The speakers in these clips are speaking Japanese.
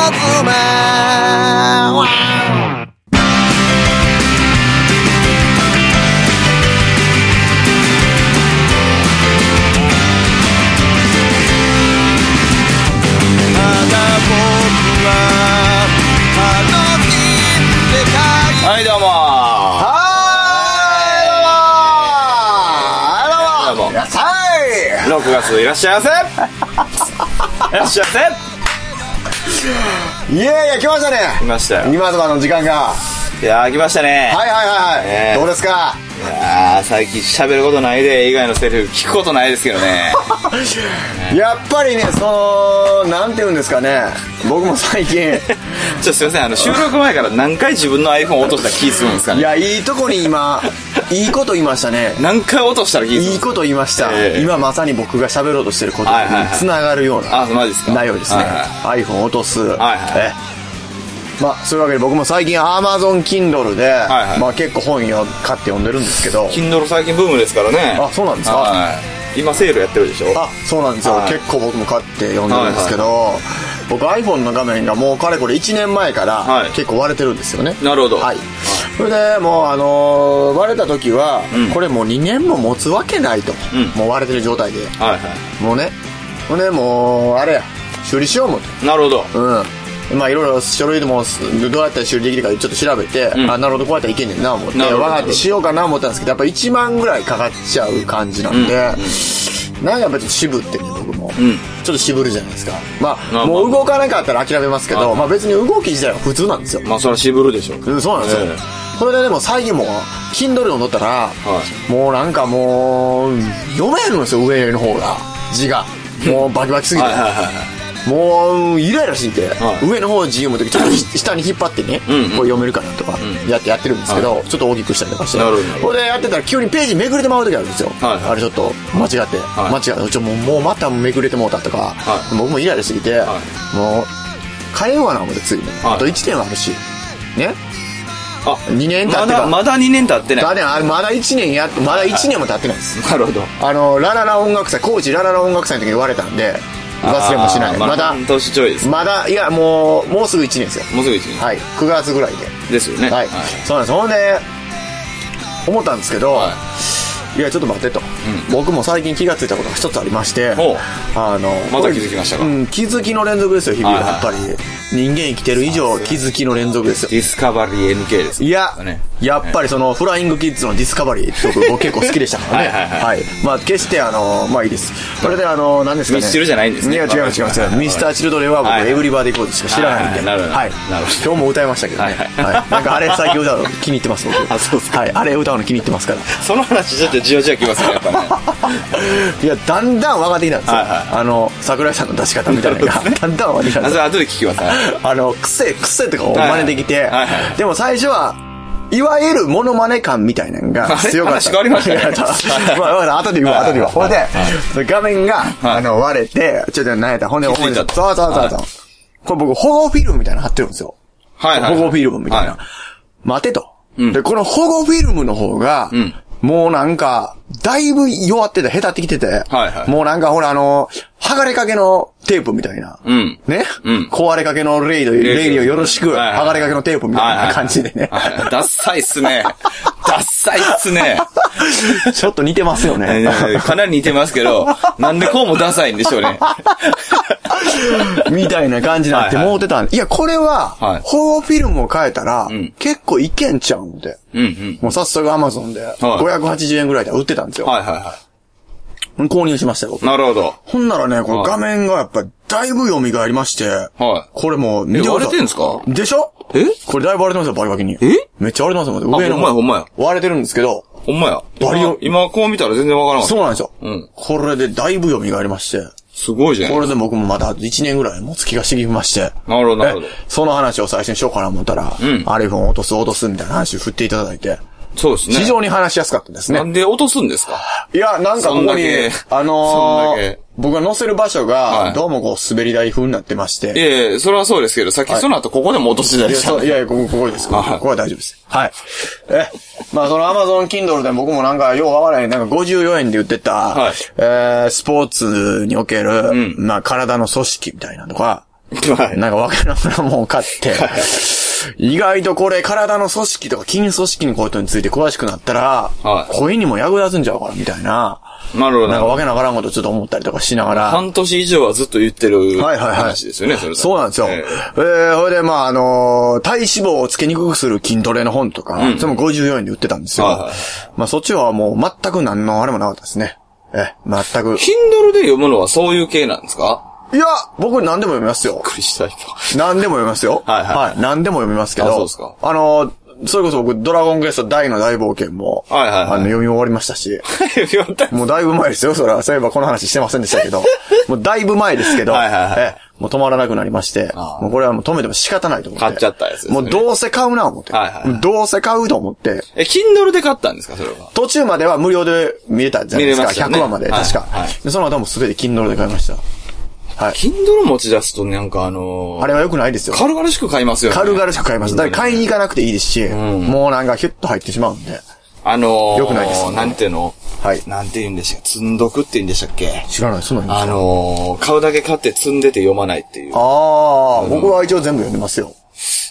はいどうもいらっしゃい。 6月いらっしゃいませいらっしゃいませ。 いやいや来ましたね。 来ましたよ。 今とかの時間が。 いやー来ましたね。 はいはいはいはい、どうですか。 いやー最近喋ることないで以外のセリフ聞くことないですけどねやっぱりね、なんて言うんですかね、僕も最近すいません、収録前から何回自分の iPhone 落とした気するんですかね。 いや、いいとこに今いいこと言いましたね。 何回落としたら気するんですか。 いいこと言いました、今まさに僕が喋ろうとしてることにつながるような内容ですね、iPhone 落とす、まあそういうわけで僕も最近 Amazon Kindle で、まあ結構本買って読んでるんですけど、 Kindle 最近ブームですからね。 あ、そうなんですか。 今セールやってるでしょ。 あ、そうなんですよ、結構僕も買って読んでるんですけど、僕 iPhone の画面がもうかれこれ1年前から結構割れてるんですよね。 なるほど。 はい。それでもう割れた時は、これもう2年も持つわけないと、もう割れてる状態で、もうね、ほんでもうあれや修理しようもと。 なるほど。 まあいろいろ書類でもどうやったら修理できるかちょっと調べて、あ、なるほどこうやったらいけんねんな思って分かってしようかな思ったんですけど、やっぱ1万ぐらいかかっちゃう感じなんで、なんかやっぱちょっと渋ってね、僕も、ちょっと渋るじゃないですか。まあもう動かなかったら諦めますけど、まあ別に動き自体は普通なんですよ。 まあそれは渋るでしょう。 そうなんですよ。それででも最近も Kindle 読んどったら、もうなんかもう読めるんですよ、上の方が字がもうバキバキすぎて、もうイライラしていて、上の方字読むときちょっと下に引っ張ってね、これ読めるかなとかやってるんですけど、ちょっと大きくしたりとかして、これでやってたら急にページめくれてまうときあるんですよ。あれちょっと間違ってもうまためくれてもうたとか、僕もイライラしてきて、もう変えようかな思って、次にあと1年はあるしね、2年経ってまだ2年経ってない。 まだ1年やって、まだ1年も経ってないです。 なるほど。 ラララ音楽祭、高知ラララ音楽祭の時に言われたんで忘れもしない。まだ半年ちょいです。 まだ、いやもうすぐ1年ですよ。 もうすぐ1年。 はい、9月ぐらいでですよね。 はい、そうなんです。ほんで思ったんですけど、いやちょっと待ってと、僕も最近気がついたことが一つありまして、 また気づきましたか。 気づきの連続ですよ、日々は。やっぱり人間生きてる以上気づきの連続ですよ。 ディスカバリー NK です。 いや、やっぱりそのフライングキッズのディスカバリー僕結構好きでしたからね。はい。まあ決してまあいいです。それで何ですかね。 ミスチルじゃないんですね。 いや違います。ミスターチルドレンは僕エブリバディコードしか知らないんで。はい。今日も歌いましたけどね。はい。なんかあれ最近歌うの気に入ってます僕。 あ、そうですか。 はい。あれ歌うの気に入ってますから。 その話ちょっとじわじわきますね、やっぱね。 いや、だんだん分かってきたんですよ。桜井さんの出し方みたいなのがだんだん分かってきたんですよ。 後で聞きます。 癖とかを真似できて、でも最初はいわゆるモノマネ感みたいなのが強かった。 話変わりましたね。 まあ後で言うわ。ほんで画面が割れて、ちょっと何やった、ほんでそう。これ僕保護フィルムみたいなの貼ってるんですよ。保護フィルムみたいな。待てと。でこの保護フィルムの方がもうなんかだいぶ弱ってて、下手ってきてて、もうなんかほら剥がれかけのテープみたいな。ね、壊れかけのレイリをよろしく、剥がれかけのテープみたいな感じでね。 ダッサいっすね。ダッサいっすね。 ちょっと似てますよね。 かなり似てますけど、なんでこうもダサいんでしょうね。 みたいな感じになってもうてたんで。いや、これは、保護フィルムを変えたら、結構いけんちゃうんで。もう早速 Amazon で、580円ぐらいで売ってたんですよ。購入しましたよ。 なるほど。 ほんならね、この画面がやっぱりだいぶ蘇りまして、これもう見てください。 割れてんすか？ でしょ？これだいぶ割れてますよ、バリバキに。めっちゃ割れてますよ。 上の方。ほんまや。 割れてるんですけど。 ほんまや。今こう見たら全然わからんかった。 そうなんですよ。これでだいぶ蘇りまして。 すごいじゃん。 これで僕もまだ1年ぐらい持つ気がしてきまして。 なるほど、なるほど。 その話を最初にしようかな思ったら、iPhone 落とすみたいな話を振っていただいて。 そうですね。 非常に話しやすかったですね。 なんで落とすんですか？ いや、なんかここに、僕が載せる場所が、どうもこう滑り台風になってまして。 いやそれはそうですけど、さっきその後ここでも落としてたりした。 いや、ここです。ここは大丈夫です。はい。まあその Amazon Kindle で僕もなんかようわからない、なんか54円で売ってた、スポーツにおける、まあ体の組織みたいなのとか、 はい。 なんかわけなくなもん買って、意外とこれ体の組織とか筋組織のことについて詳しくなったら、はい、恋にも役立つんちゃうかなみたいな。 なるほど。 なんかわけなからんことちょっと思ったりとかしながら。 半年以上はずっと言ってる話ですよね、 そうなんですよ。ほいで、まあ、体脂肪をつけにくくする筋トレの本とか、それも54円で売ってたんですよ。まあ、そっちはもう全く何のあれもなかったですね。全く。 Kindle で読むのはそういう系なんですか？ いや、僕何でも読みますよ。 びっくりした人。 何でも読みますよ。はい。何でも読みますけど。そうですか。それこそ僕、ドラゴンクエスト大の大冒険も、読み終わりましたし。もうだいぶ前ですよ、それは。そういえばこの話してませんでしたけど。もうだいぶ前ですけど、もう止まらなくなりまして、もうこれはもう止めても仕方ないと思って。 買っちゃったやつですね。 もうどうせ買うな思って。どうせ買うと思って。 Kindle で買ったんですか、それは。 途中までは無料で見れたじゃないですか。100話まで、確か。その後もすべて Kindle で買いました。 はい。Kindle 持ち出すとなんかあれは良くないですよ。 軽々しく買いますよね。 軽々しく買います。だから買いに行かなくていいですし、もうなんかヒュッと入ってしまうんで。良くないです、ね。 なんていうの？ はい。 なんて言うんでしたっけ？積んどくって言うんでしたっけ？ 知らない、そうなんですか。買うだけ買って積んでて読まないっていう。 僕は一応全部読んでますよ。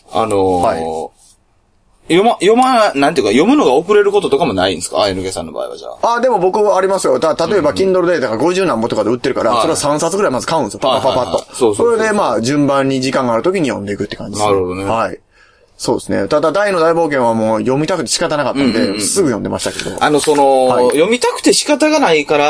なんていうか、読むのが遅れることとかもないんですか？あやぬけさんの場合はじゃあ。 でも僕はありますよ。例えば、Kindle データが50何本とかで売ってるから、それは3冊ぐらいまず買うんですよ。パパッと。それでまあ、順番に時間がある時に読んでいくって感じです。 なるほどね。 はい。そうですね。ただ、大の大冒険はもう読みたくて仕方なかったんで、すぐ読んでましたけど。 読みたくて仕方がないから、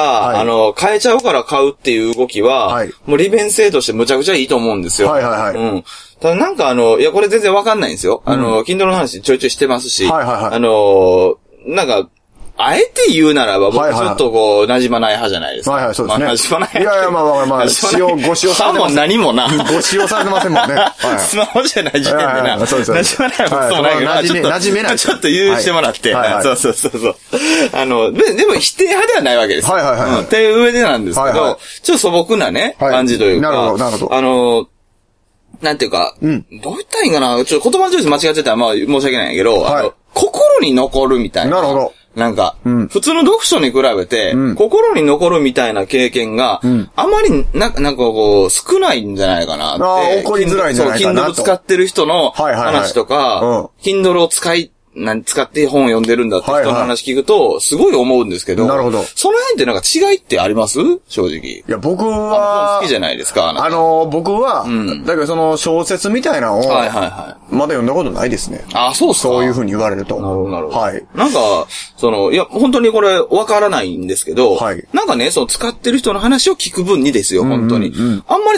変えちゃうから買うっていう動きは、もう利便性としてむちゃくちゃいいと思うんですよ。ただなんかいや、これ全然わかんないんですよ。Kindle の話ちょいちょいしてますし、なんか、あえて言うならば、僕ちょっとこう、馴染まない派じゃないですか。 そうですね。 馴染まない。 いや、まあ、ご使用されてません。 歯も何もな。 ご使用されてませんもんね。 スマホじゃない時点でな。馴染まないもそうないけど、 馴染めない。 ちょっと許してもらって。そう。でも否定派ではないわけですよ。っていう上でなんですけど、ちょっと素朴なね、感じというか。 なるほど。 なんていうか、どう言ったらいいんかな、ちょっと言葉のチョイス間違ってたらまあ申し訳ないんやけど、心に残るみたいな。 なるほど。 なんか、普通の読書に比べて、心に残るみたいな経験が、あまりなんかこう、少ないんじゃないかなって。 起こりづらいんじゃないかなと。 Kindle 使ってる人の話とか、Kindle を使って本を読んでるんだって人の話聞くと、すごい思うんですけど、 なるほど。 その辺ってなんか違いってあります？正直。いや、僕は、 好きじゃないですか。 僕は、だけどその小説みたいなのを、まだ読んだことないですね。 そうっすか。 そういう風に言われると。 なるほど。 はい。 なんか、いや、本当にこれわからないんですけど、なんかね、使ってる人の話を聞く分にですよ、本当に。あんまり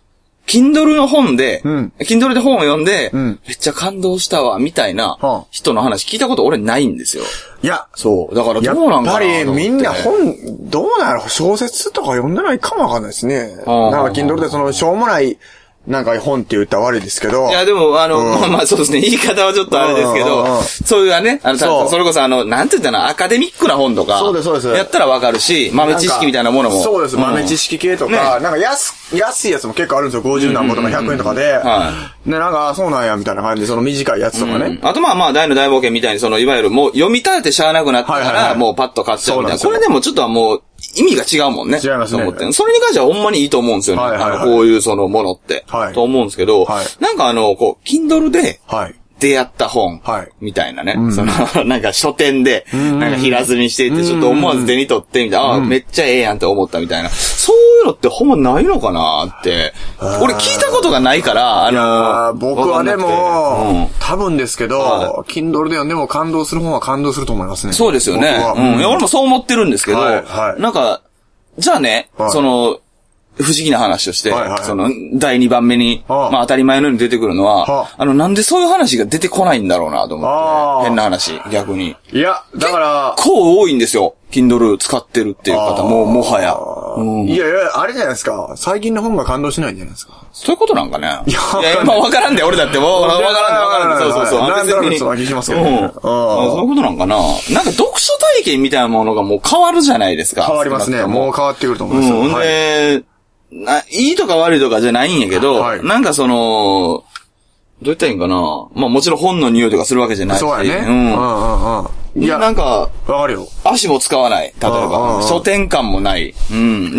Kindle の本で、Kindle で本を読んで、めっちゃ感動したわ、みたいな人の話聞いたこと俺ないんですよ。 いや、 そう。だからどうなんかな。 やっぱりみんなどうなの小説とか読んでないかもわかんないですね。なんか Kindle でしょうもない、なんか本って言ったら悪いですけど。 いや、でも、まあそうですね、言い方はちょっとあれですけど、そういうね、それこそなんて言ったらアカデミックな本とか、そうです。やったらわかるし、豆知識みたいなものも。 そうです、豆知識系とか、なんか安いやつも結構あるんですよ、50何本とか100円とかで。で、なんか、そうなんや、みたいな感じで、短いやつとかね。 あとまあ、大の大冒険みたいに、いわゆるもう読み立ててしゃあなくなったから、もうパッと買っちゃうみたいな。これでもちょっとはもう、意味が違うもんね。 違いますね。 思って。それに関してはほんまにいいと思うんですよね。こういうものって。と思うんですけど、なんかKindle で、出会った本、みたいなね。なんか書店で、なんか平積みしていて、ちょっと思わず手に取って、みたいな、めっちゃええやんって思ったみたいな。そういうのってほんまないのかなって。俺聞いたことがないから、 僕はでも、多分ですけど、Kindle で読んでも感動する本は感動すると思いますね。 そうですよね。いや、俺もそう思ってるんですけど、なんか、じゃあね、不思議な話をして、第2番目に、まあ当たり前のように出てくるのは、なんでそういう話が出てこないんだろうなと思って、変な話、逆に。 いや、だから、 結構多いんですよ。Kindle 使ってるっていう方もはや。 いや、あれじゃないですか。最近の本が感動しないんじゃないですか。 そういうことなんかね。いや、今わからんで、俺だってもう、わからんで。そう。 なんとなくそう気しますけどね。 そういうことなんかな。なんか読書体験みたいなものがもう変わるじゃないですか。 変わりますね。もう変わってくると思いますよ。 で、いいとか悪いとかじゃないんやけど、なんかどう言ったらいいんかな。まあもちろん本の匂いとかするわけじゃないし。 そうやね。 いや、なんか、 わかるよ。 足も使わない。例えば、書店感もない。うん。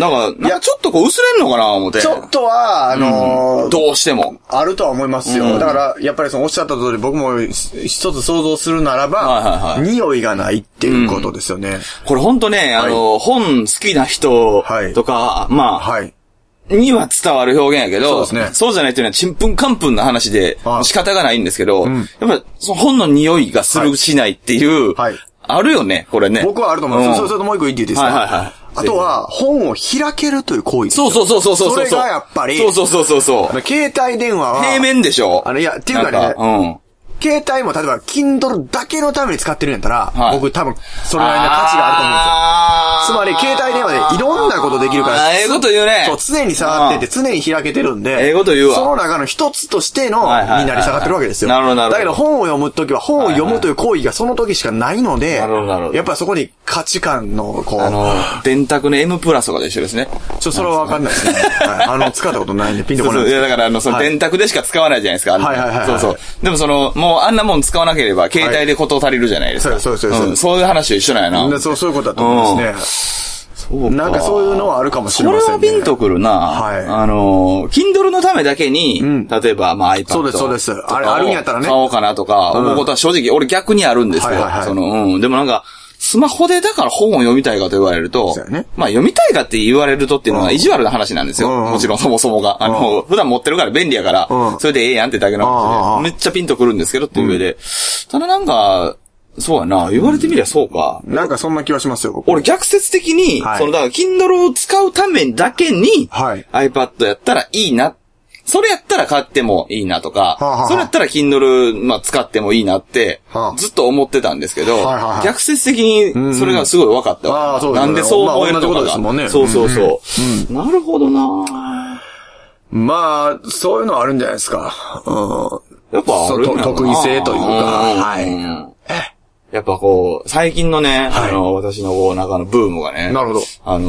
なんかちょっとこう薄れんのかな思って。 ちょっとは、 どうしても。 あるとは思いますよ。だから、やっぱりおっしゃった通り、僕も一つ想像するならば、匂いがないっていうことですよね。 これほんとね、本好きな人とか、まあ、には伝わる表現やけど、そうじゃないというのはちんぷんかんぷんな話で仕方がないんですけど、やっぱりその本の匂いがするしないっていう、あるよね、これね。 僕はあると思います。それともう一個言っていいですか？あとは、本を開けるという行為。 そう。それがやっぱり、 そう。 携帯電話は、 平面でしょ？ いや、っていうかね、携帯も例えば、Kindle だけのために使ってるんやったら、僕多分、それなりの価値があると思うんですよ。つまり、携帯電話でいろんなことできるから。 ええこと言うね。 そう、常に触ってて、常に開けてるんで、 ええこと言うわ。 その中の一つとしての、になり下がってるわけですよ。 なるほど。 だけど、本を読むときは、本を読むという行為がその時しかないので、やっぱりそこに価値観の、こう。 電卓の M プラスとかと一緒ですね。 それはわかんないですね。使ったことないんで、ピンとこないです。 いや、だから、その電卓でしか使わないじゃないですか。そう。でももうあんなもん使わなければ、携帯で事足りるじゃないですか。そういう話と一緒なんやな。 そういうことだと思いますね。なんかそういうのはあるかもしれませんね。 それはピンとくるな。Kindle のためだけに、例えば、まあ iPad とか。 そうです。あるんやったらね。 買おうかなとか、思うことは正直、俺逆にあるんですよ。でもなんか、スマホでだから本を読みたいかと言われると、まあ読みたいかって言われるとっていうのは意地悪な話なんですよ。もちろんそもそもが。普段持ってるから便利やから、それでええやんってだけの話で、めっちゃピンとくるんですけどっていう上で。ただなんか、そうやな、言われてみりゃそうか。 なんかそんな気はしますよ、 俺逆説的に、だから Kindle を使うためだけに、iPad やったらいいな。それやったら買ってもいいなとか、それやったら Kindle、使ってもいいなって、ずっと思ってたんですけど、逆説的にそれがすごい分かったわ。なんでそう思えるのかが。そう。なるほどな。 まあ、そういうのはあるんじゃないですか。 やっぱあるんだな。 得意性というか。 やっぱこう、最近のね、私の中のブームがね、 なるほど。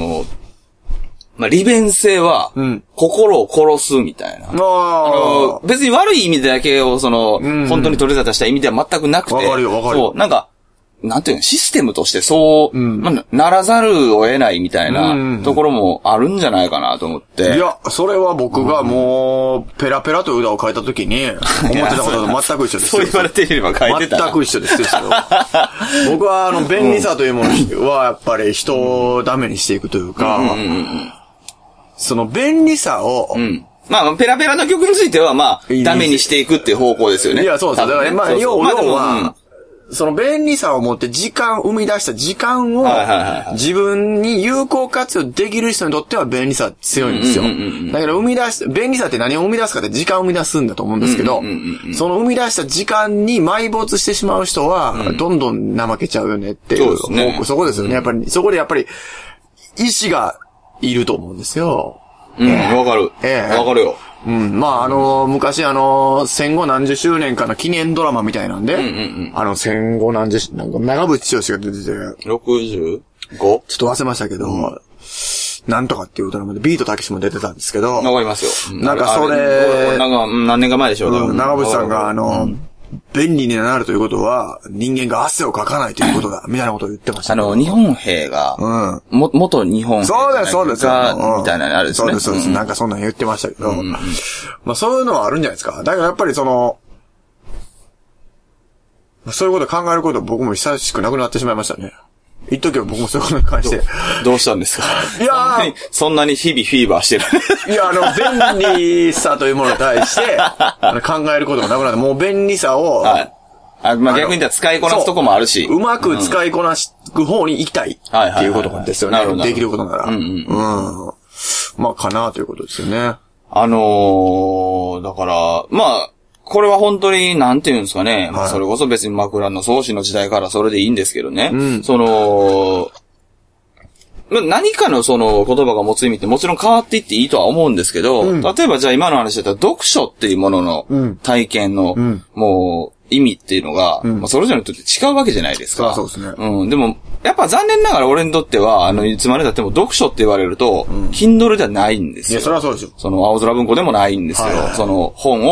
利便性は、心を殺すみたいな。別に悪い意味だけを、本当に取り沙汰した意味では全くなくて。 わかるよ。 そう、なんか、なんていうの、システムとしてそう、ならざるを得ないみたいなところもあるんじゃないかなと思って。 いや、それは僕がもう、ペラペラという歌を書いたときに、思ってたことと全く一緒です。 そう言われていれば書いてた。 全く一緒ですよ。僕は、便利さというものは、やっぱり人をダメにしていくというか、その便利さを、 まあ、ペラペラの曲については、まあ、ダメにしていくっていう方向ですよね。 いや、そうです。だから、まあ、要は、その便利さを持って生み出した時間を、自分に有効活用できる人にとっては便利さ強いんですよ。だから便利さって何を生み出すかって時間を生み出すんだと思うんですけど、その生み出した時間に埋没してしまう人は、どんどん怠けちゃうよねっていう。そこですよね。やっぱり、そこでやっぱり、意志がいると思うんですよ。 わかる。わかるよ。 まあ、昔戦後何十周年かの記念ドラマみたいなんで、戦後何十、なんか長渕剛が出てて、 65? ちょっと忘れましたけど、なんとかっていうドラマでビートたけしも出てたんですけど、 わかりますよ。 なんかそれ、 何年か前でしょう、 長渕さんが便利になるということは、人間が汗をかかないということだ、みたいなことを言ってました。 日本兵が、元日本兵そうです。 みたいなのあるですね。 そうです。なんかそんなの言ってましたけど、まあそういうのはあるんじゃないですか。だからやっぱりそういうことを考えることは僕も久しくなくなってしまいましたね。一時は僕もそういうことに関して。 どうしたんですか？ いやー。 そんなに日々フィーバーしてる。 いや、便利さというものに対して、考えることがなくなって、もう便利さを、 まあ逆に言ったら使いこなすとこもあるし。 うまく使いこなす方に行きたいっていうことですよね。できることなら。まあ、かなということですよね。だから、まあ、これは本当に、なんていうんですかね。それこそ別に枕草子の時代からそれでいいんですけどね。何かの言葉が持つ意味ってもちろん変わっていっていいとは思うんですけど、例えばじゃあ今の話だったら読書っていうものの体験の、もう意味っていうのが、それぞれにとって違うわけじゃないですか。 そうですね。 でも、やっぱ残念ながら俺にとっては、いつまでだっても読書って言われると、Kindle ではないんですよ。 いや、それはそうですよ。 青空文庫でもないんですけど、本を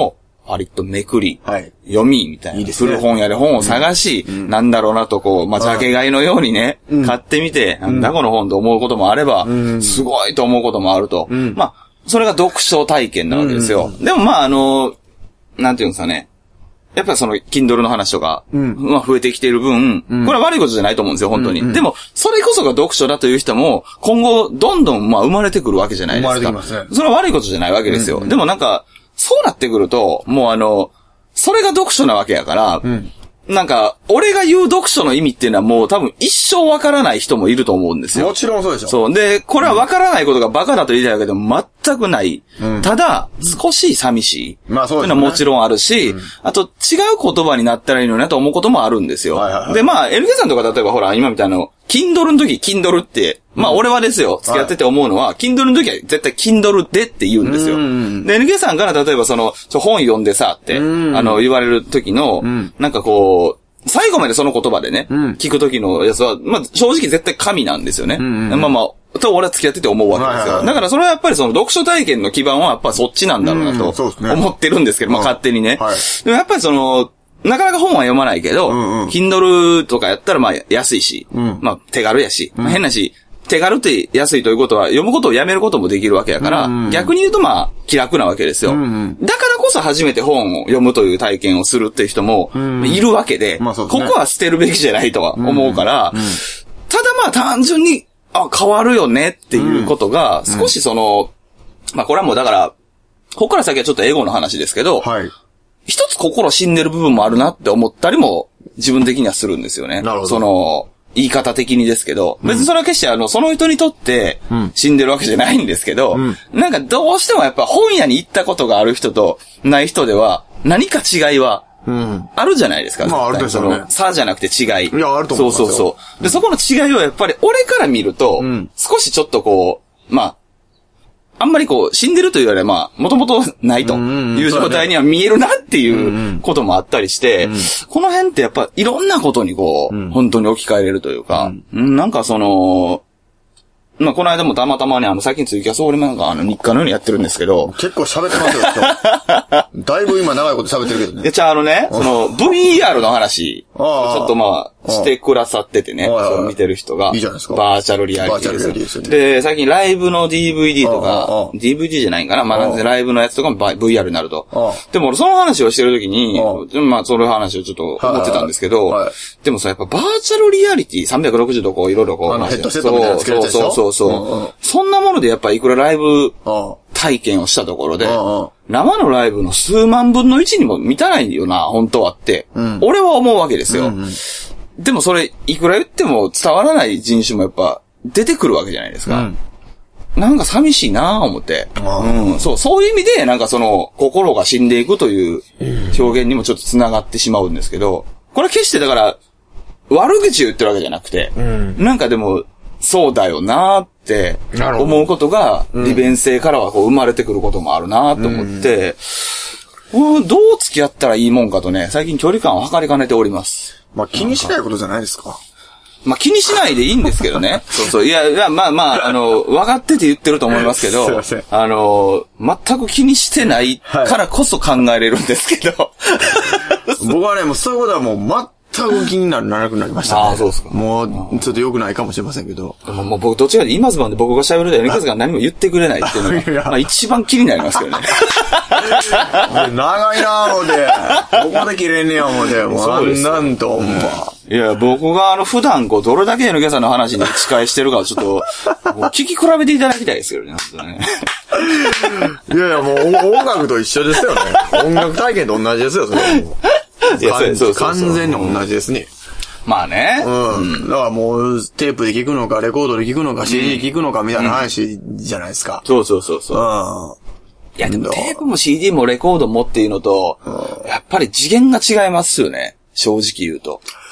パリッとめくり、読み、みたいな。いいですね。古本屋で本を探し、なんだろうなとこう、まあ、ジャケ買いのようにね、買ってみて、なんだこの本と思うこともあれば、すごいと思うこともあると。まあ、それが読書体験なわけですよ。でもまあなんていうんですかね。やっぱりその、Kindle の話とか、まあ増えてきている分、これは悪いことじゃないと思うんですよ、本当に。でも、それこそが読書だという人も、今後、どんどん、まあ生まれてくるわけじゃないですか。生まれてきますね。それは悪いことじゃないわけですよ。でもなんか、そうなってくると、もうそれが読書なわけやから、なんか、俺が言う読書の意味っていうのはもう多分一生わからない人もいると思うんですよ。 もちろんそうでしょ。 そう。で、これはわからないことがバカだと言いたいわけでも全くない。ただ、少し寂しい。まあそうですね。というのはもちろんあるし、あと違う言葉になったらいいのになと思うこともあるんですよ。で、まあ、LK さんとか例えばほら、今みたいなKindle の時、Kindle って、まあ俺はですよ、付き合ってて思うのは、Kindle の時は絶対 Kindle でって言うんですよ。で、NK さんから例えば本読んでさって、言われる時の、なんかこう、最後までその言葉でね、聞く時のやつは、まあ正直絶対神なんですよね。まあまあ、と俺は付き合ってて思うわけですよ。だからそれはやっぱり読書体験の基盤はやっぱりそっちなんだろうなと思ってるんですけど、まあ勝手にね。でもやっぱりなかなか本は読まないけど、Kindle とかやったらまあ安いし、まあ手軽やし、変なし、手軽って安いということは読むことをやめることもできるわけやから、逆に言うとまあ気楽なわけですよ。だからこそ初めて本を読むという体験をするっていう人もいるわけで、ここは捨てるべきじゃないとは思うから、ただまあ単純に、変わるよねっていうことが、少しまあこれはもうだから、ここから先はちょっとエゴの話ですけど、一つ心死んでる部分もあるなって思ったりも自分的にはするんですよね。なるほど。言い方的にですけど、別にそれは決してその人にとって死んでるわけじゃないんですけど、なんかどうしてもやっぱ本屋に行ったことがある人とない人では何か違いはあるじゃないですか。 まああるでしょうね。 差じゃなくて違い。 いや、あると思う。 そう。で、そこの違いをやっぱり俺から見ると、少しちょっとこう、まあ、あんまりこう、死んでるというよりはまあ、もともとないという状態には見えるなっていうこともあったりして、この辺ってやっぱいろんなことにこう、本当に置き換えれるというか、なんかまあ、この間もたまたまね、最近ツイキャス俺もなんか日課のようにやってるんですけど。 結構喋ってますよ、だいぶ今長いこと喋ってるけどね。 じゃあVR の話、ちょっとまあ、してくださっててね、見てる人が。 いいじゃないですか。 バーチャルリアリティです。で、最近ライブの DVD とか、DVD じゃないんかな、まあ、ライブのやつとかも VR になると。でも俺その話をしてるときに、まあ、その話をちょっと思ってたんですけど、でもさ、やっぱバーチャルリアリティ360度こう、いろいろこう、 ヘッドセットみたいなのつけるやつでしょ。 そんなものでやっぱいくらライブ体験をしたところで、生のライブの数万分の1にも満たないよな、本当はって、俺は思うわけですよ。でもそれ、いくら言っても伝わらない人種もやっぱ出てくるわけじゃないですか。なんか寂しいなぁ思って。そういう意味で、なんか心が死んでいくという表現にもちょっと繋がってしまうんですけど、これ決してだから、悪口言ってるわけじゃなくて、なんかでも、そうだよなーって思うことが利便性からはこう生まれてくることもあるなーと思って、どう付き合ったらいいもんかとね、最近距離感を測りかねております。 まあ気にしないことじゃないですか。 まあ気にしないでいいんですけどね。いや、まあ、分かってて言ってると思いますけど、すいません。全く気にしてないからこそ考えれるんですけど。 僕はね、もうそういうことはもう全く気にならなくなりましたね。 ああ、そうですか。 もう、ちょっと良くないかもしれませんけど。 もう僕、どっちかで今ズバンで僕が喋ると、NKさんが何も言ってくれないっていうのが、まあ一番気になりますけどね。 長いなぁ、思て。ここで切れんねや、思て。もう、なんと、思うわ。 いや、僕が普段どれだけNKさんの話に打ち返してるかをちょっと、聞き比べていただきたいですけどね、 いや、もう音楽と一緒ですよね。音楽体験と同じですよ、それはもう。いや、完全に同じですね。 まあね。 だからもう、テープで聴くのか、レコードで聴くのか、CD で聴くのか、みたいな話じゃないですか。 そう。いや、でもテープも CD もレコードもっていうのと、やっぱり次元が違いますよね。正直言うと。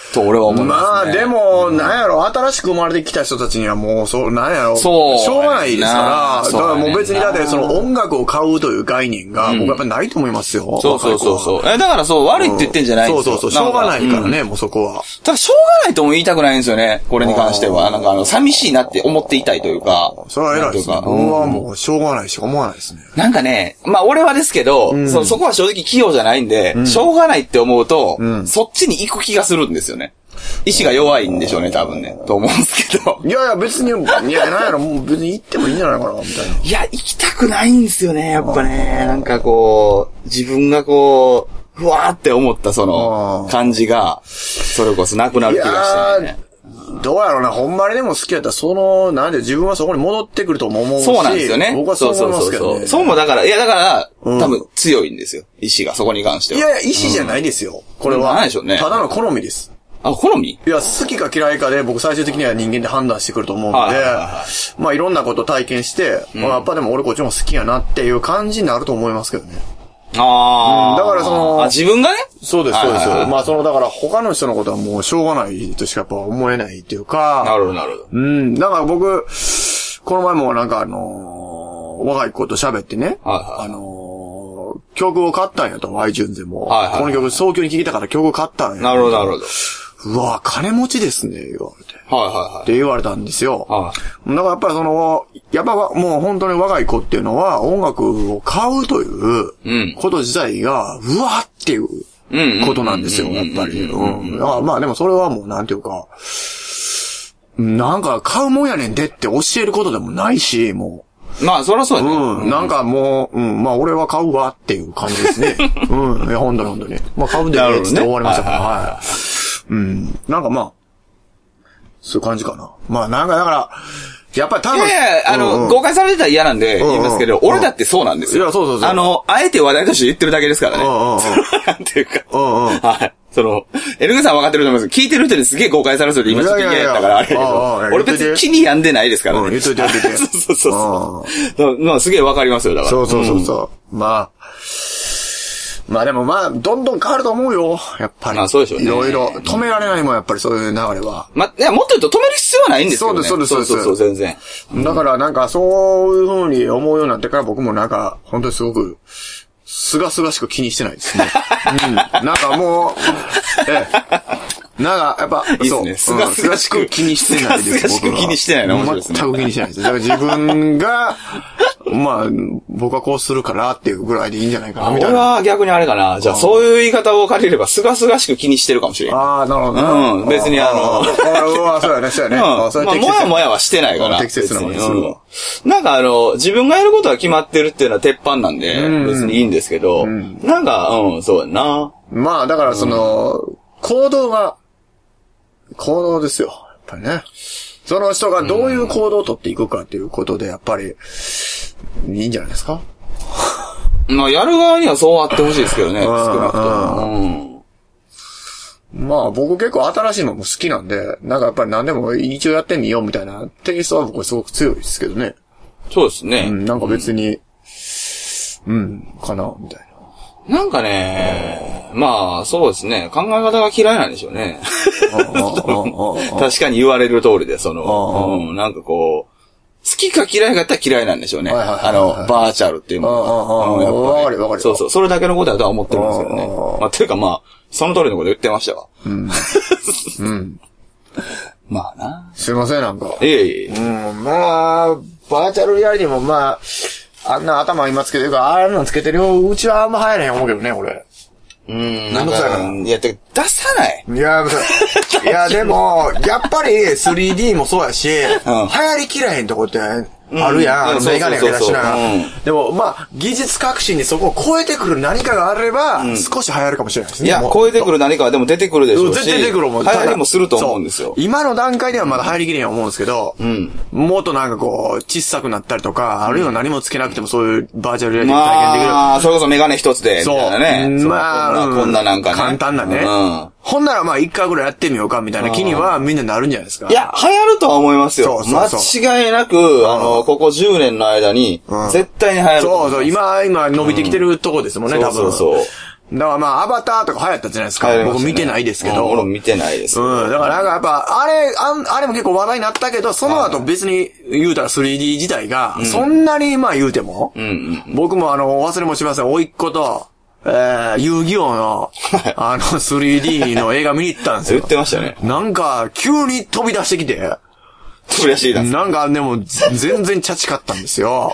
と俺は思いますね。 まあ、でも、なんやろ、新しく生まれてきた人たちにはもう、なんやろ、しょうがないですから、だからもう別にだってその音楽を買うという概念が、僕やっぱりないと思いますよ。 そう。だから悪いって言ってんじゃないんですよ。 そう、しょうがないからね、もうそこは。 ただ、しょうがないとも言いたくないんですよね、これに関しては。寂しいなって思っていたいというか。 それは偉いですね。僕はもう、しょうがないしか思わないですね。 なんかね、まあ俺はですけど、そこは正直器用じゃないんで、しょうがないって思うと、そっちに行く気がするんですよね。意志が弱いんでしょうね、多分ね。と思うんですけど。 いや、別に、なんやろ、もう別に行ってもいいんじゃないかな、みたいな。 いや、行きたくないんですよね、やっぱね。なんかこう、自分がこう、ふわーって思ったその、感じが、それこそなくなる気がしたね。 どうやろうな、ほんまにでも好きやったら、なんで自分はそこに戻ってくるとも思うし。 そうなんですよね。 僕はそう思いますけどね。 そうもだから、多分強いんですよ。意志が、そこに関しては。 いや、意志じゃないですよ。これは。 なんでしょうね。 ただの好みです。 あ、好み？ いや、好きか嫌いかで僕最終的には人間で判断してくると思うので、まあいろんなこと体験して、やっぱでも俺こっちも好きやなっていう感じになると思いますけどね。 だから自分がね。 そうです。まあだから他の人のことはもうしょうがないとしかやっぱ思えないっていうか。 なるほど。 だから僕、この前もなんか若い子と喋ってね、曲を買ったんやと、iTunes でも。この曲早急に聴きたから曲を買ったんや。 なるほど。 うわ、金持ちですね、言われて。って言われたんですよ。だからやっぱりやっぱもう本当に若い子っていうのは音楽を買うということ自体が、うわっていうことなんですよ、やっぱり。まあでもそれはもうなんていうか、なんか買うもんやねんでって教えることでもないし、もう。 まあ、そらそうやね。 なんかもう、まあ俺は買うわっていう感じですね。いや、本当に。まあ買うんでねって終わりましたから、はい。なんかまあ、そういう感じかな。まあなんかだから、やっぱり多分。 誤解されてたら嫌なんで言いますけど、俺だってそうなんですよ。 いや、そう。 あえて話題として言ってるだけですからね。なんていうか。はい。エルグさん分かってると思いますけど、聞いてる人にすげえ誤解されそうで今ちょっと嫌やったからあれやけど、俺別に気に病んでないですからね。 言っといて。 そう。まあすげえ分かりますよ、だから。 そう。まあでもまあ、どんどん変わると思うよ。やっぱり。 まあそうでしょうね。 いろいろ。止められないもん、やっぱりそういう流れは。 いや、もっと言うと止める必要はないんですよね。 そうです。 全然。 だからなんかそういう風に思うようになってから僕もなんか、本当にすごく、すがすがしく気にしてないですね。なんかもう、なんか、やっぱ、 そう。すがすがしく気にしてないです。 すがすがしく気にしてないの面白いですね。 全く気にしてないです。だから自分が、まあ、僕はこうするからっていうぐらいでいいんじゃないかな、みたいな。 俺は逆にあれかな。じゃあそういう言い方を借りれば、すがすがしく気にしてるかもしれない。 ああ、なるほど。 別にそうやね。 まあ、もやもやはしてないから。 適切なものでする。 なんか自分がやることが決まってるっていうのは鉄板なんで、別にいいんですけど、なんか、そうやな。 まあ、だから行動ですよ。やっぱりね。その人がどういう行動を取っていくかっていうことで、やっぱり、いいんじゃないですか？ まあ、やる側にはそうあってほしいですけどね、少なくとも。 まあ、僕結構新しいのも好きなんで、なんかやっぱり何でも一応やってみようみたいなテイストは僕はすごく強いですけどね。 そうですね。 なんか別に、かな、みたいな。 なんかね、まあ、そうですね。考え方が嫌いなんでしょうね。確かに言われる通りで、なんかこう、好きか嫌いかったら嫌いなんでしょうね。バーチャルっていうものは。わかる。 そう。それだけのことだとは思ってるんですけどね。まあ、というかまあ、その通りのこと言ってましたわ。まあな。 すいません、なんか。 まあ、バーチャルリアリティもまあ、あんな頭今つけてるから、あんなのつけてるよ。うちはあんま入らへん思うけどね、俺。 なんか、いや、出さない。 いや、でも、やっぱり 3D もそうやし、流行りきらへんとこってあるやん。メガネが出しながら。でも、まあ、技術革新でそこを超えてくる何かがあれば、少し流行るかもしれないですね。 いや、超えてくる何かはでも出てくるでしょうし。 出てくるもん。 流行りもすると思うんですよ。 今の段階ではまだ入りきれんと思うんですけど、もっとなんかこう、小さくなったりとか、あるいは何もつけなくてもそういうバーチャルリアリティ体験できる。 まあ、それこそメガネ一つで、みたいなね。 まあ、 こんななんかね。 簡単なね。ほんならまあ一回ぐらいやってみようかみたいな気にはみんななるんじゃないですか。 いや、流行るとは思いますよ。間違いなく、ここ10年の間に、絶対に流行る。 今伸びてきてるとこですもんね、多分。 だからまあ、アバターとか流行ったじゃないですか。僕見てないですけど。 俺も見てないです。 うん。だからなんかやっぱ、あれも結構話題になったけど、その後別に言うたら 3D 自体が、そんなにまあ言うても、僕も忘れもしません。甥っ子と、遊戯王の、3D の映画見に行ったんですよ。 言ってましたね。 なんか、急に飛び出してきて、なんか、でも、全然チャチかったんですよ。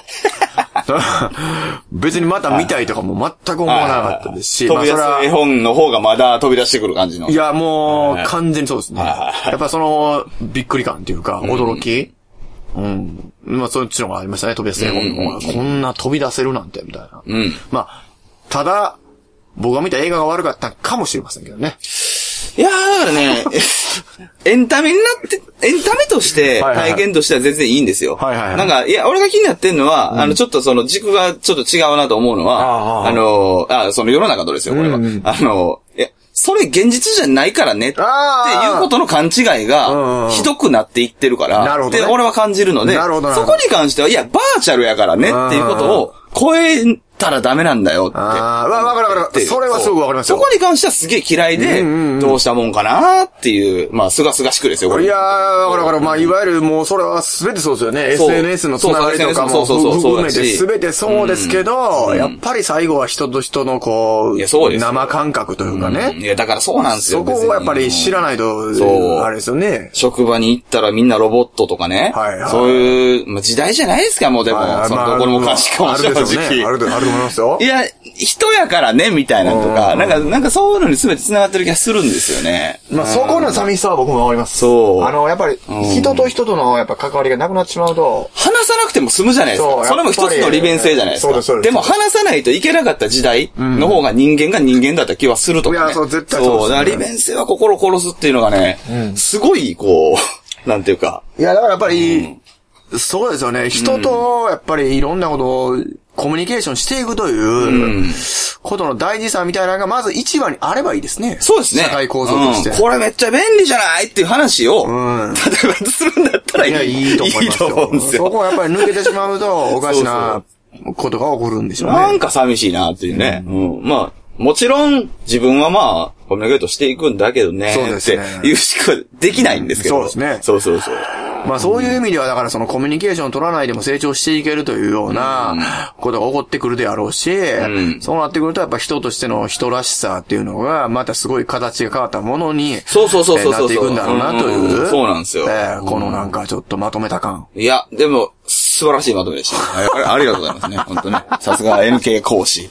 別にまた見たいとかも全く思わなかったですし。 飛び出す絵本の方がまだ飛び出してくる感じの。 いや、もう、完全にそうですね。やっぱびっくり感っていうか、驚きまあ、そっちの方がありましたね、飛び出す絵本の方が。こんな飛び出せるなんて、みたいな。まあ、ただ、僕が見た映画が悪かったかもしれませんけどね。 いやー、だからね、エンタメとして、体験としては全然いいんですよ。なんか、いや、俺が気になってんのは、ちょっとその軸がちょっと違うなと思うのは、その世の中とですよ、これは。いや、それ現実じゃないからね、っていうことの勘違いが、ひどくなっていってるから、って俺は感じるので、そこに関しては、いや、バーチャルやからね、っていうことを超えたらダメなんだよって。 わかる。それはすごくわかりますよ。 そこに関してはすげえ嫌いで、どうしたもんかなっていう、まあ、すがすがしくですよ、これ。 いやー、だから、まあ、いわゆるもう、それは全てそうですよね。SNS のつながりとかも含めて全てそうですけど、やっぱり最後は人と人のこう、生感覚というかね。 いや、だからそうなんですよ。 そこをやっぱり知らないと、あれですよね。 職場に行ったらみんなロボットとかね。そういう、時代じゃないですか、もうでも。そのどこにもかしかも正直。 あると思いますよ。 いや、人やからね、みたいなとか、なんかそういうのに全て繋がってる気がするんですよね。 まあそこの寂しさは僕もわかります。 そう。 やっぱり、人と人とのやっぱ関わりがなくなってしまうと。 話さなくても済むじゃないですか。それも一つの利便性じゃないですか。でも話さないといけなかった時代の方が人間が人間だった気はするとかね。 いや、そう、絶対そう。 そう、だから利便性は心殺すっていうのがね、すごい、こう、なんていうか。 いや、だからやっぱり、そうですよね。人と、やっぱりいろんなことを、コミュニケーションしていくという、ことの大事さみたいなのがまず一番にあればいいですね。 そうですね。 社会構造として。 これめっちゃ便利じゃないっていう話を、例えばするんだったらいいと思いますよ。いいと思うんですよ。そこはやっぱり抜けてしまうと、おかしなことが起こるんでしょうね。 なんか寂しいなっていうね。まあ、もちろん、自分はまあ、コミュニケートしていくんだけどね。そうですね。っていうしかできないんですけど。 そうですね。 そう。 まあそういう意味では、だからそのコミュニケーションを取らないでも成長していけるというようなことが起こってくるであろうし、そうなってくるとやっぱ人としての人らしさっていうのが、またすごい形が変わったものに、なっていくんだろうなという。 そうなんですよ。 このなんかちょっとまとめた感。 いや、でも、素晴らしいまとめでした。ありがとうございますね。本当ね。さすが NK 講師。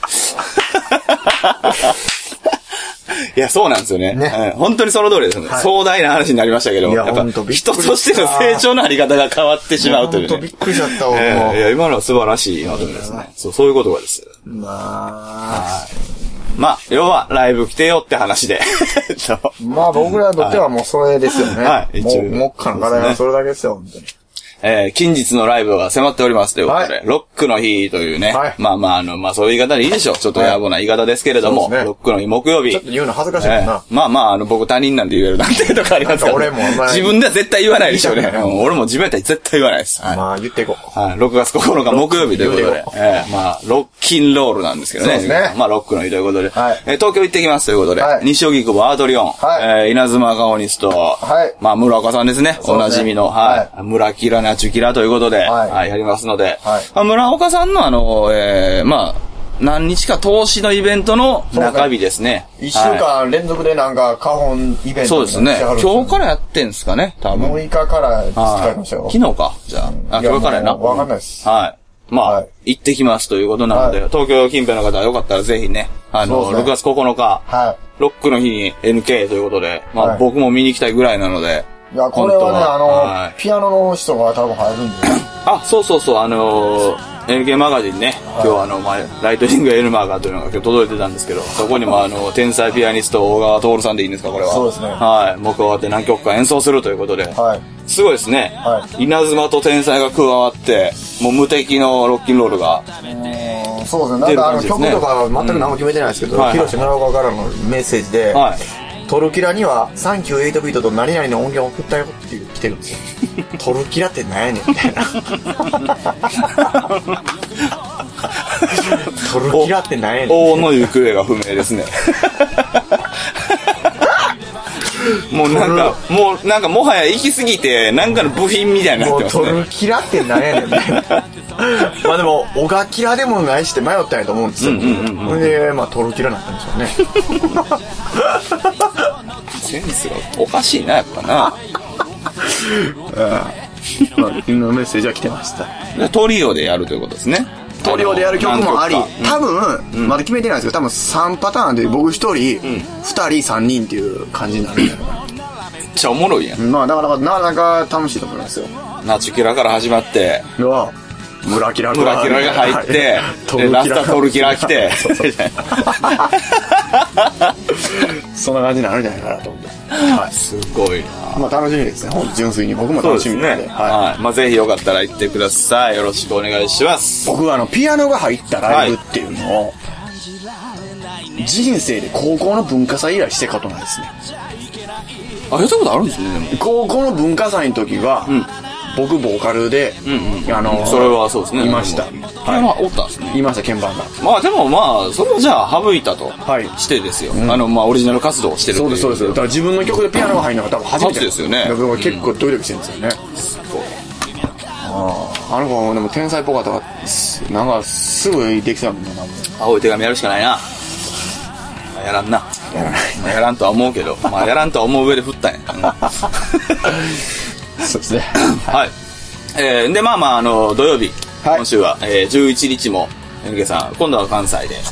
いや、そうなんですよね。本当にその通りですね。壮大な話になりましたけど、やっぱ人としての成長のあり方が変わってしまうというね。 本当びっくりしちゃったわ。 いや、今のは素晴らしいまとめですね。そういうことがです。まあ、要は、ライブ来てよって話で。 まあ、僕らにとってはもうそれですよね。はい。もっかの課題はそれだけですよ、本当に。 近日のライブが迫っておりますということで、ロックの日というね、まあそういう言い方でいいでしょう。ちょっと野暮な言い方ですけれども、ロックの日木曜日。 ちょっと言うの恥ずかしいもんな。 まあ僕他人なんで言えるなんていうとかありますから。俺も自分では絶対言わないでしょうね。俺も自分やったら絶対言わないです。 まあ言っていこう。 6月9日木曜日ということで、まあロッキンロールなんですけどね。まあロックの日ということで、東京行ってきますということで、西荻窪アートリオン、稲妻カオニスト、まあ村岡さんですね。おなじみの、村キラナチュキラということで、やりますので、村岡さんのまあ、何日か投資のイベントの中日ですね。 1週間連続でなんか、花本イベント。 そうですね。今日からやってんすかね、多分。 6日から使いましたよ。 昨日か、じゃあ。今日からやな。 わかんないです。 はい。まあ、行ってきますということなので、東京近辺の方はよかったらぜひね、6月9日、ロックの日に NK ということで、まあ僕も見に行きたいぐらいなので、 いや、これはね、ピアノの人が多分入るんで。 そう、NK マガジンね、今日ライトニング L マーガーというのが今日届いてたんですけど、そこにも天才ピアニスト大川徹さんでいいんですか、これは。 そうですね。 はい。もう加わって何曲か演奏するということで、すごいですね。稲妻と天才が加わって、もう無敵のロッキンロールが。 そうですね。なんか曲とか全く何も決めてないですけど、広瀬村岡からのメッセージで、トルキラにはサンキュー8ビートと何々の音源を送ったよって来てるんですよ。トルキラって何やねんみたいな。 トルキラって何やねん。 王の行方が不明ですね。もうなんかもはや行き過ぎて、なんかの部品みたいになってますね。 トルキラって何やねんみたいな。まあでも、オガキラでもないして迷ったんやと思うんですよ。で、まあトルキラになったんでしょうね。 センスがおかしいな、やっぱな。 まあ、メッセージは来てました。 トリオでやるということですね。 トリオでやる曲もあり、多分、まだ決めてないんですけど、多分3パターンで僕1人、2人、3人っていう感じになるんだよ。 めっちゃおもろいやん。 まあ、なかなか楽しいと思いますよ。 ナチュキラから始まって、 村キラが入って、ラスタトルキラ来て、 そんな感じになるんじゃないかなと思って。 はい。すごいな。 まあ楽しみですね。本当純粋に僕も楽しみなんで。 はい。まあぜひよかったら行ってください。よろしくお願いします。 僕はピアノが入ったライブっていうのを、人生で高校の文化祭以来してことないですね。 あ、やったことあるんですね、でも。 高校の文化祭の時は、僕ボーカルで、 それはそうですね。 いました。 はい。おったんですね。 いました、鍵盤が。 まあでもまあ、それはじゃあ省いたとしてですよ。まあオリジナル活動をしてる。 そうです、そうです。だから自分の曲でピアノが入るのが多分初めてですよね。 だから結構ドキドキしてるんですよね。あの子でも天才っぽかったから、なんかすぐできたもんな。 青い手紙やるしかないな。やらんな。 やらない。 やらんとは思うけど、まあやらんとは思う上で振ったんや。 そうですね。 はい。で、まあ、土曜日、今週は、11日も、NK さん、今度は関西で、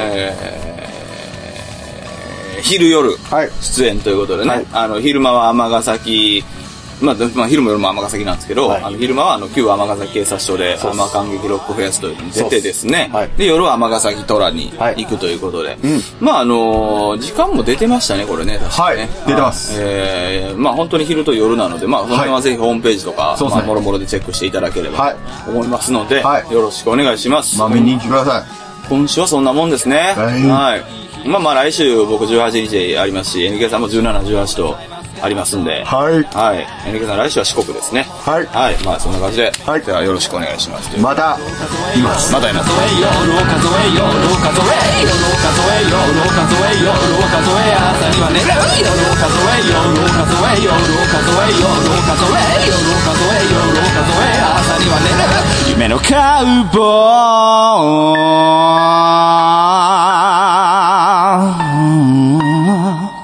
昼夜、出演ということでね、昼間は尼崎、まあ、昼も夜も尼崎なんですけど、昼間は旧尼崎警察署で、尼感激ロックフェスというのに出てですね、で、夜は尼崎虎に行くということで、まあ、時間も出てましたね、これね、確かね。 出てます。 まあ、本当に昼と夜なので、まあ、その辺はぜひホームページとか、まあ、もろもろでチェックしていただければと思いますので、よろしくお願いします。 まあ、見に来てください。 今週はそんなもんですね。はい。まあ、来週僕18日ありますし、NK さんも17、18と、ありますんで。 はい。 はい。NK さん来週は四国ですね。 はい。 はい。まあそんな感じで。はい。ではよろしくお願いします。 また、います。 またいます。夢のカウボーイ